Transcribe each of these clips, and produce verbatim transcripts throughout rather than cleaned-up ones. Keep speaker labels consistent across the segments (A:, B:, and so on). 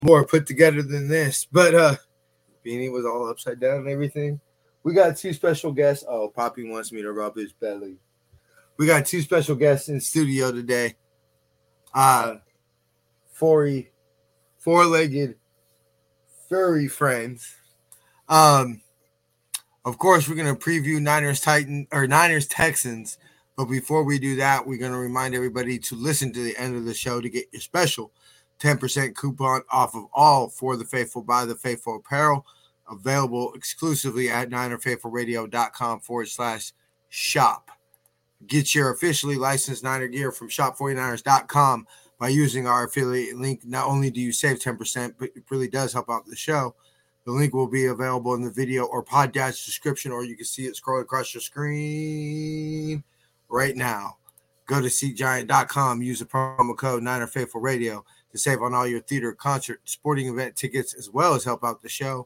A: more put together than this. But uh Beanie was all upside down and everything. We got two special guests. Oh, Poppy wants me to rub his belly. We got two special guests in studio today. Uh four four-legged furry friends. Um of course we're gonna preview Niners Titan or Niners Texans. But before we do that, we're going to remind everybody to listen to the end of the show to get your special ten percent coupon off of all For the Faithful by the Faithful apparel, available exclusively at ninerfaithfulradio.com forward slash shop. Get your officially licensed Niner gear from shop forty-niners dot com by using our affiliate link. Not only do you save ten percent, but it really does help out the show. The link will be available in the video or podcast description, or you can see it scroll across your screen right now. Go to seat giant dot com. Use the promo code Niner Faithful Radio to save on all your theater, concert, sporting event tickets, as well as help out the show.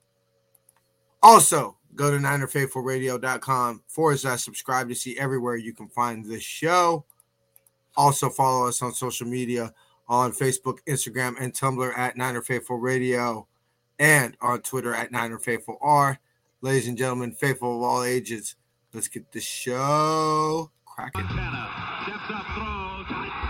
A: Also, go to ninerfaithfulradio.com forward slash subscribe to see everywhere you can find this show. Also, follow us on social media on Facebook, Instagram, and Tumblr at Niner Faithful Radio, and on Twitter at Niner Faithful R. Ladies and gentlemen, faithful of all ages, let's get the show cracking.
B: Steps up, throws.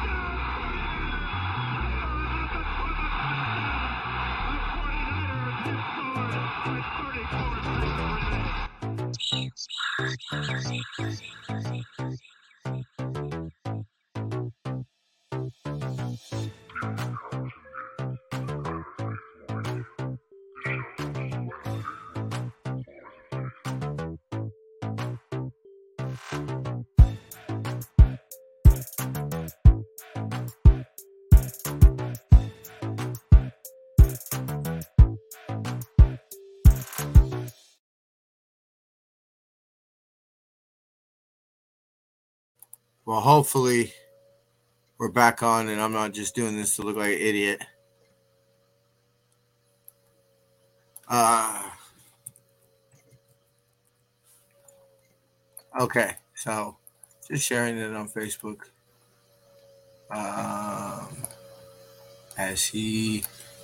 A: Well, hopefully we're back on and I'm not just doing this to look like an idiot. Uh, okay, so just sharing it on Facebook. Um, as he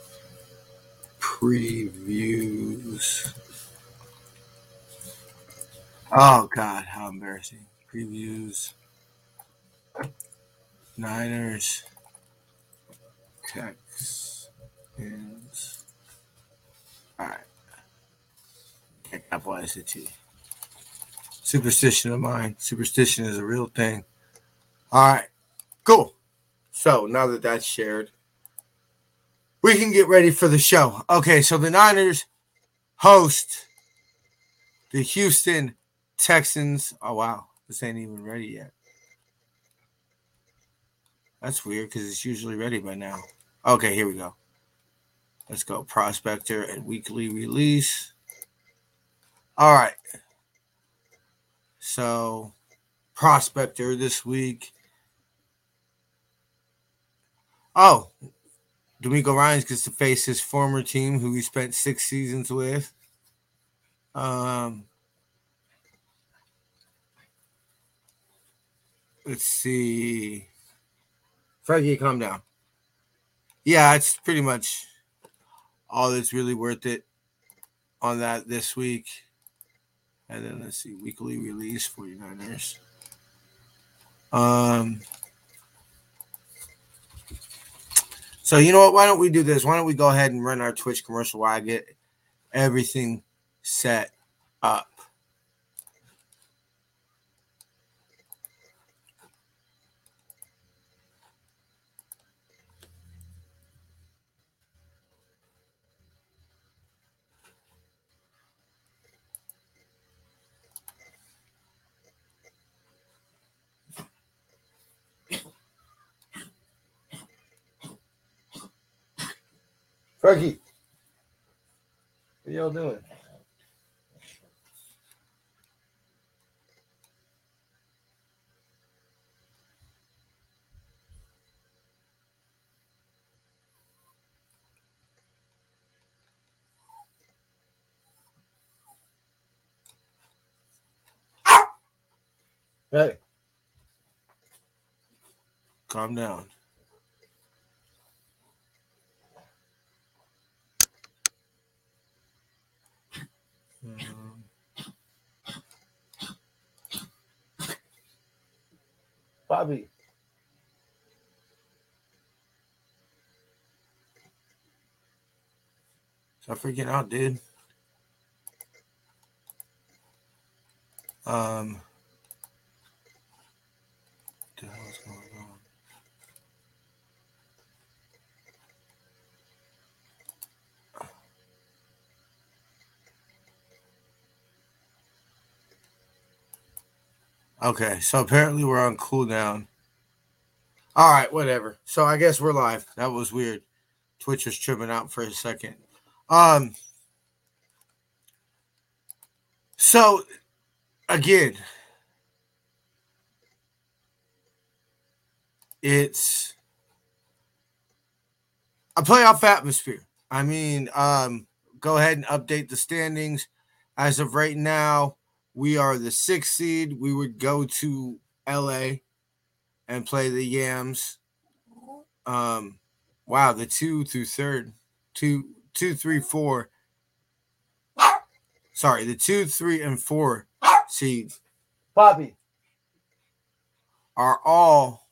A: previews. Oh, God, how embarrassing. Previews. Niners. Texans. All right. God bless it to you. Superstition of mine. Superstition is a real thing. All right. Cool. So now that that's shared, we can get ready for the show. Okay, so the Niners host the Houston Texans. Oh, wow. This ain't even ready yet. That's weird because it's usually ready by now. Okay, here we go. Let's go. Prospector and weekly release. All right. So, Prospector this week. Oh, D'Amico Ryans gets to face his former team, who he spent six seasons with. Um, let's see. Frankie, calm down. Yeah, it's pretty much all that's really worth it on that this week. And then let's see, weekly release forty-niners. Um, so you know what? Why don't we do this? Why don't we go ahead and run our Twitch commercial while I get everything set up? Frankie, what y'all doing? Hey, calm down. Poppy. Stop freaking out, dude. Um, what the hell is going on? Okay, so apparently we're on cooldown. All right, whatever. So I guess we're live. That was weird. Twitch was tripping out for a second. Um. So again, it's a playoff atmosphere. I mean, um, go ahead and update the standings. As of right now, we are the sixth seed. We would go to L A and play the Yams. Um, wow, the two through third, two, two, three, four. Sorry, the two, three, and four seeds, Bobby, are all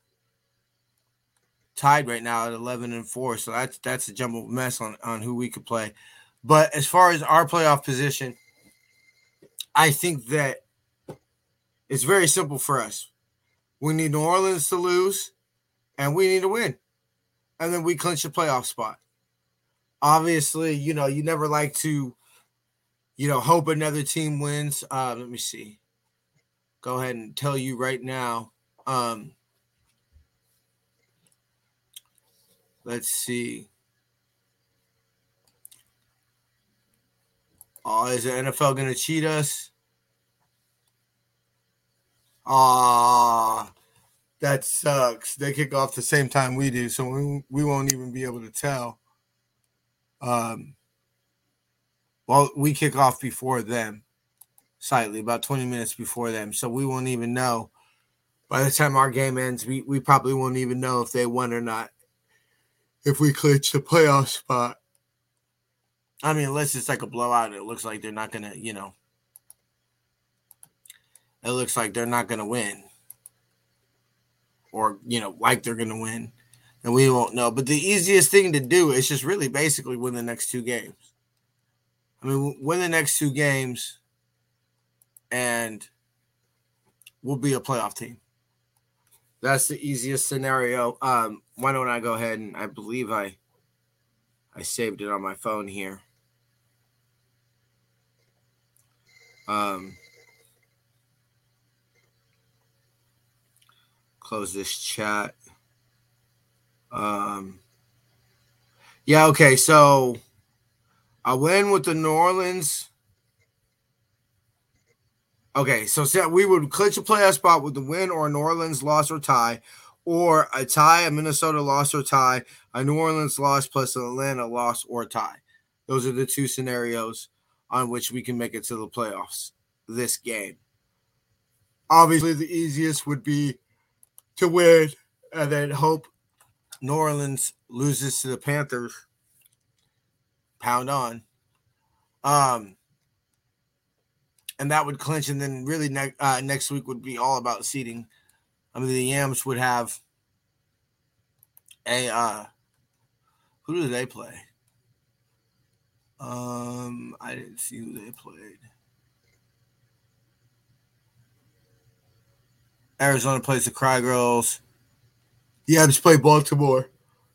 A: tied right now at eleven and four. So that's that's a jumbled mess on, on who we could play. But as far as our playoff position, I think that it's very simple for us. We need New Orleans to lose, and we need to win. And then we clinch the playoff spot. Obviously, you know, you never like to, you know, hope another team wins. Uh, let me see. Go ahead and tell you right now. Um, let's see. Oh, is the N F L going to cheat us? Ah, that sucks. They kick off the same time we do, so we, we won't even be able to tell. Um, well, we kick off before them, slightly, about twenty minutes before them, so we won't even know. By the time our game ends, we, we probably won't even know if they won or not, if we clinch the playoff spot. I mean, unless it's like a blowout, it looks like they're not going to, you know, it looks like they're not going to win. Or, you know, like they're going to win. And we won't know. But the easiest thing to do is just really basically win the next two games. I mean, win the next two games and we'll be a playoff team. That's the easiest scenario. Um, why don't I go ahead and I believe I I saved it on my phone here. Um, close this chat. Um, yeah, okay, so I win with the New Orleans. Okay, so we would clinch a playoff spot with the win or a New Orleans loss or tie, or a tie, a Minnesota loss or tie, a New Orleans loss plus an Atlanta loss or tie. Those are the two scenarios on which we can make it to the playoffs this game. Obviously, the easiest would be to win and then hope New Orleans loses to the Panthers. Pound on. Um, and that would clinch, and then really ne- uh, next week would be all about seeding. I mean, the Yams would have a uh, who do they play? Um, I didn't see who they played. Arizona plays the Cry Girls. The Yams play Baltimore.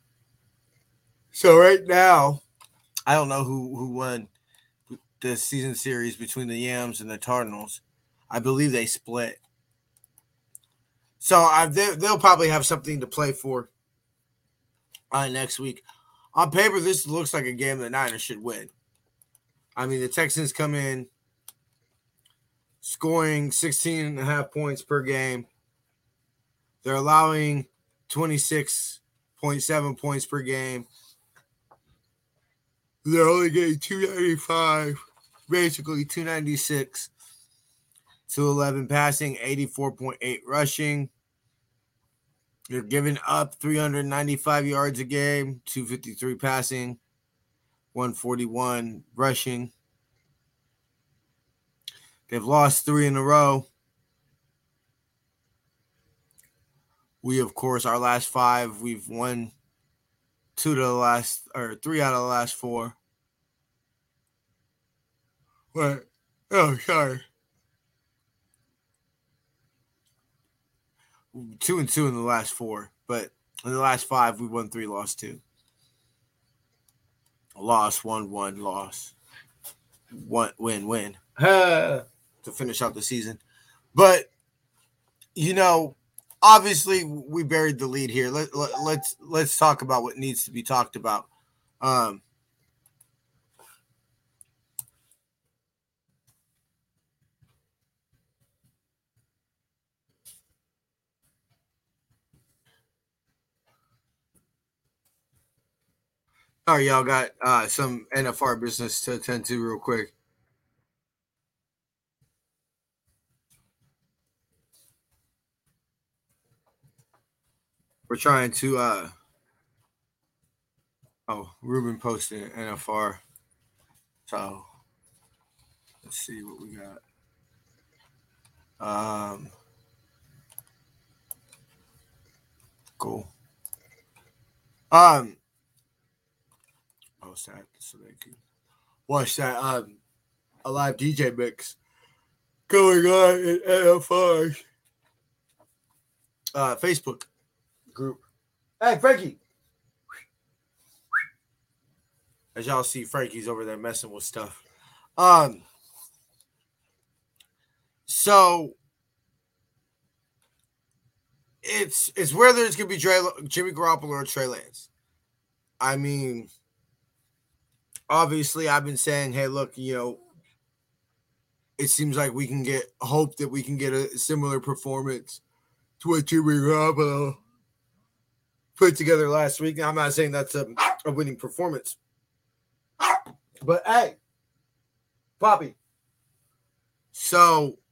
A: So right now, I don't know who, who won the season series between the Yams and the Cardinals. I believe they split. So I, they, they'll probably have something to play for uh, next week. On paper, this looks like a game the Niners should win. I mean, the Texans come in scoring sixteen and a half points per game. They're allowing twenty-six point seven points per game. They're only getting two ninety-five, basically two ninety-six to eleven passing, eighty-four point eight rushing. You're giving up three ninety-five yards a game, two fifty-three passing, one forty-one rushing. They've lost three in a row. We, of course, our last five, we've won two to the last, or three out of the last four. What? Oh, sorry. Two and two in the last four, but in the last five, we won three, lost two. Loss, one, one, loss. One, win, win. to finish out the season. But, you know, obviously we buried the lead here. Let, let, let's let's talk about what needs to be talked about. Um, all right, y'all got uh, some N F R business to attend to real quick. We're trying to uh, oh, Ruben posted N F R. So let's see what we got. Um, cool. Um, post that so they can watch that. Um, a live D J mix going on in N F R's uh, Facebook group. Hey, Frankie. As y'all see, Frankie's over there messing with stuff. Um, so it's it's whether it's gonna be Trey, Jimmy Garoppolo or Trey Lance. I mean, obviously, I've been saying, hey, look, you know, it seems like we can get hope that we can get a similar performance to what Jimmy Garoppolo put together last week. Now, I'm not saying that's a, a winning performance, but hey, Poppy. So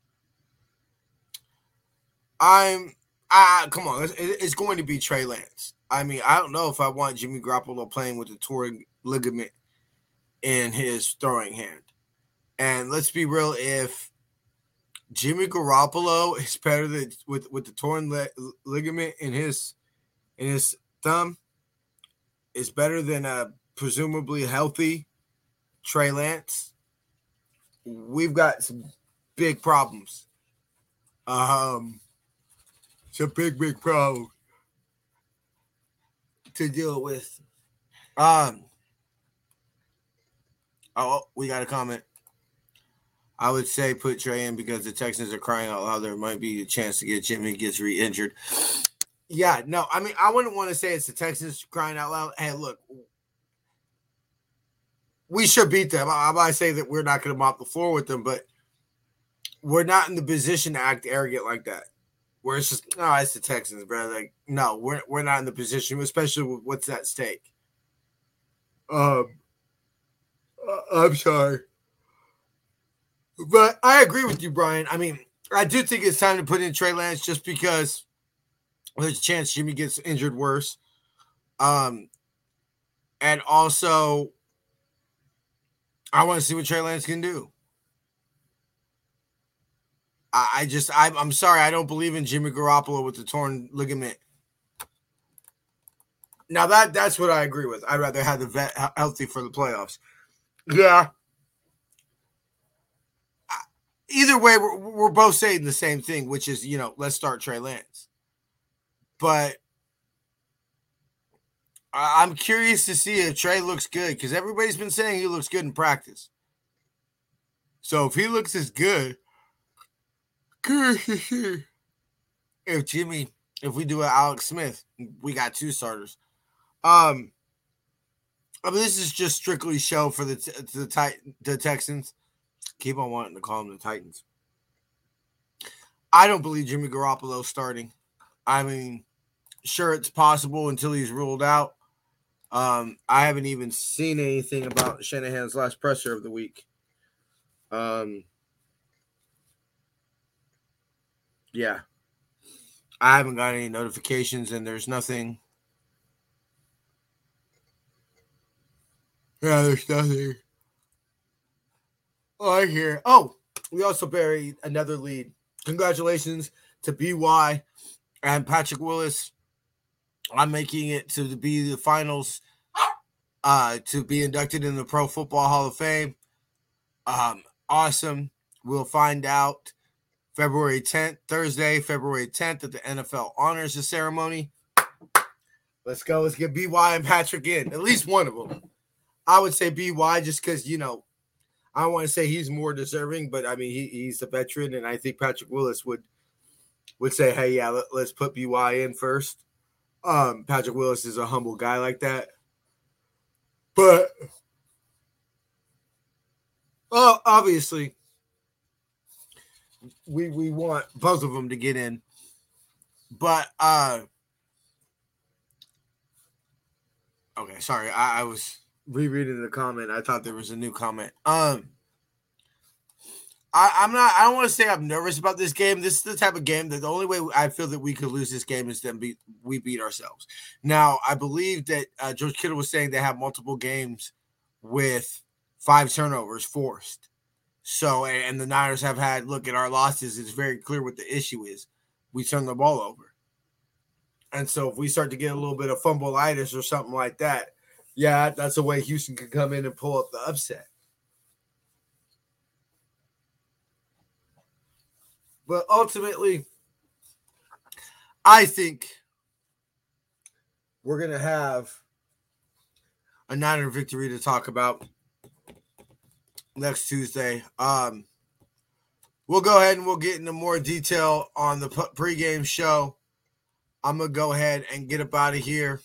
A: I'm, I come on, it's, it's going to be Trey Lance. I mean, I don't know if I want Jimmy Garoppolo playing with a torn ligament in his throwing hand. And let's be real, if Jimmy Garoppolo is better than with, with the torn le- ligament in his in his thumb, is better than a presumably healthy Trey Lance, we've got some big problems. Um, some big, big problems to deal with. Um, oh, we got a comment. I would say put Trey in because the Texans are crying out loud. There might be a chance to get Jimmy gets re-injured. Yeah, no, I mean, I wouldn't want to say it's the Texans crying out loud. Hey, look, we should beat them. I might say that we're not going to mop the floor with them, but we're not in the position to act arrogant like that. Where it's just, no, it's the Texans, bro. Like, no, we're we're not in the position, especially with what's at stake. Um, I'm sorry. But I agree with you, Brian. I mean, I do think it's time to put in Trey Lance just because there's a chance Jimmy gets injured worse. Um, and also, I want to see what Trey Lance can do. I, I just, I, I'm sorry, I don't believe in Jimmy Garoppolo with the torn ligament. Now that that's what I agree with. I'd rather have the vet healthy for the playoffs. Yeah. Either way, we're, we're both saying the same thing, which is, you know, let's start Trey Lance. But I'm curious to see if Trey looks good because everybody's been saying he looks good in practice. So if he looks as good, curious to see if Jimmy, if we do an Alex Smith, we got two starters. Um, I mean, this is just strictly show for the the, the, the Texans. Keep on wanting to call them the Titans. I don't believe Jimmy Garoppolo starting. I mean, sure, it's possible until he's ruled out. Um, I haven't even seen anything about Shanahan's last presser of the week. Um, yeah. I haven't got any notifications, and there's nothing. Yeah, there's nothing. Oh, I hear. Oh, we also buried another lead. Congratulations to B Y And Patrick Willis, I'm making it to be the finals, uh, to be inducted in the Pro Football Hall of Fame. Um, awesome. We'll find out February tenth, Thursday, February tenth, at the N F L honors the ceremony. Let's go. Let's get B Y and Patrick in. At least one of them. I would say B Y just because, you know, I don't want to say he's more deserving, but I mean, he, he's a veteran, and I think Patrick Willis would would say, hey, yeah, let, let's put B Y in first. Um, Patrick Willis is a humble guy like that. But, well, obviously, we we want both of them to get in. But, uh, okay, sorry, I, I was rereading the comment. I thought there was a new comment. Um, I, I'm not, I don't want to say I'm nervous about this game. This is the type of game that the only way I feel that we could lose this game is then beat, we beat ourselves. Now, I believe that uh, George Kittle was saying they have multiple games with five turnovers forced. So, and the Niners have had, look at our losses, it's very clear what the issue is. We turn the ball over. And so if we start to get a little bit of fumbleitis or something like that, yeah, that's a way Houston can come in and pull up the upset. But ultimately, I think we're going to have a Niner victory to talk about next Tuesday. Um, we'll go ahead and we'll get into more detail on the pregame show. I'm going to go ahead and get up out of here.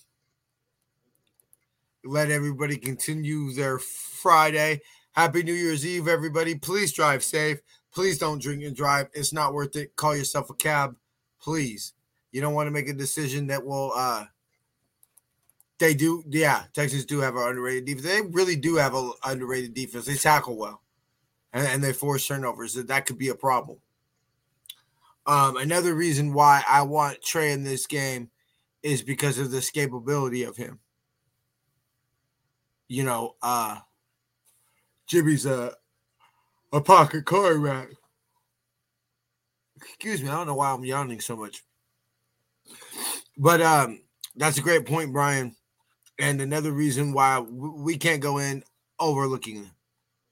A: Let everybody continue their Friday. Happy New Year's Eve, everybody. Please drive safe. Please don't drink and drive. It's not worth it. Call yourself a cab, please. You don't want to make a decision that will uh, – they do – yeah, Texans do have an underrated defense. They really do have an underrated defense. They tackle well, and, and they force turnovers. That could be a problem. Um, another reason why I want Trey in this game is because of the escapability of him. You know, uh, Jimmy's a a pocket quarterback. Excuse me, I don't know why I'm yawning so much. But um, that's a great point, Brian. And another reason why we can't go in overlooking them.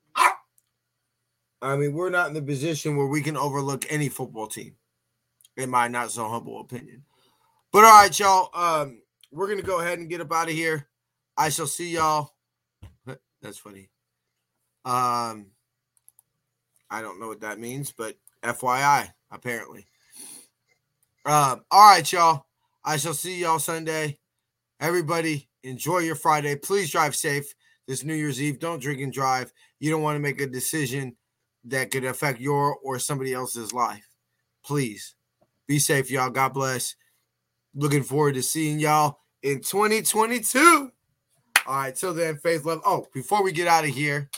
A: I mean, we're not in the position where we can overlook any football team, in my not so humble opinion. But all right, y'all, um, we're going to go ahead and get up out of here. I shall see y'all. That's funny. Um, I don't know what that means, but F Y I, apparently. Um, all right, y'all. I shall see y'all Sunday. Everybody, enjoy your Friday. Please drive safe this New Year's Eve. Don't drink and drive. You don't want to make a decision that could affect your or somebody else's life. Please be safe, y'all. God bless. Looking forward to seeing y'all in twenty twenty-two. All right, till then, faith, love. Oh, before we get out of here,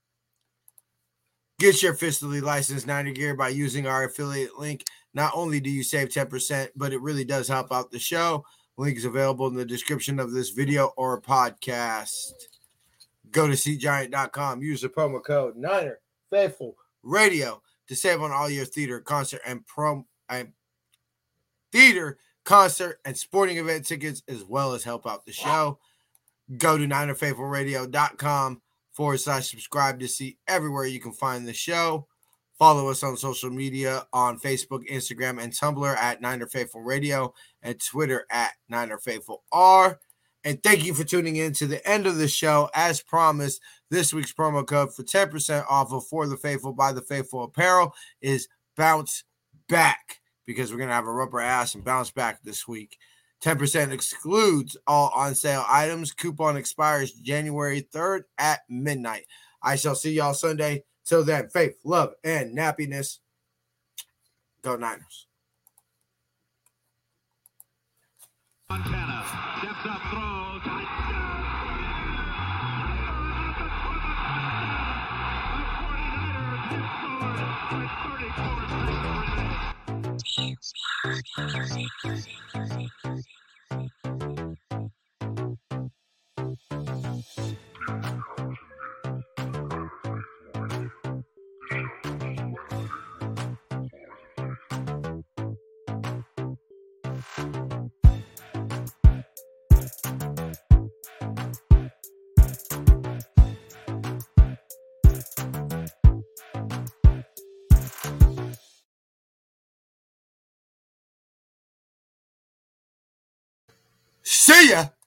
A: get your officially licensed Niner gear by using our affiliate link. Not only do you save ten percent, but it really does help out the show. Link is available in the description of this video or podcast. Go to seat giant dot com. Use the promo code Niner Faithful Radio to save on all your theater, concert, and prom and theater, concert, and sporting event tickets, as well as help out the show. Go to niner faithful radio dot com forward slash subscribe to see everywhere you can find the show. Follow us on social media on Facebook, Instagram, and Tumblr at Niner Faithful Radio and Twitter at Niner Faithful R. And thank you for tuning in to the end of the show. As promised, this week's promo code for ten percent off of For the Faithful by the Faithful Apparel is Bounce Back, because we're going to have a rubber ass and bounce back this week. ten percent excludes all on-sale items. Coupon expires January third at midnight. I shall see y'all Sunday. Till then, faith, love, and nappiness. Go Niners.
B: Montana steps up, throws.
A: See ya.